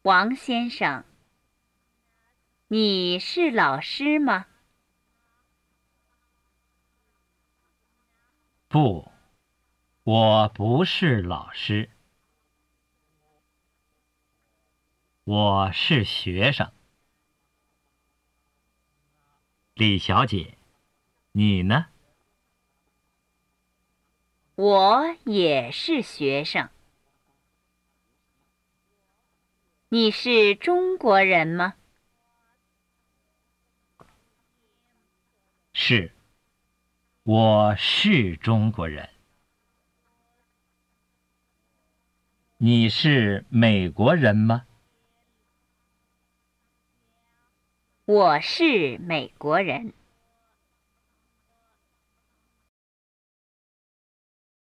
王先生，你是老师吗？ 不，我不是老师，我是学生。李小姐，你呢？ 我也是学生。你是中国人吗？ 是，我是中国人。你是美国人吗？ 我是美国人。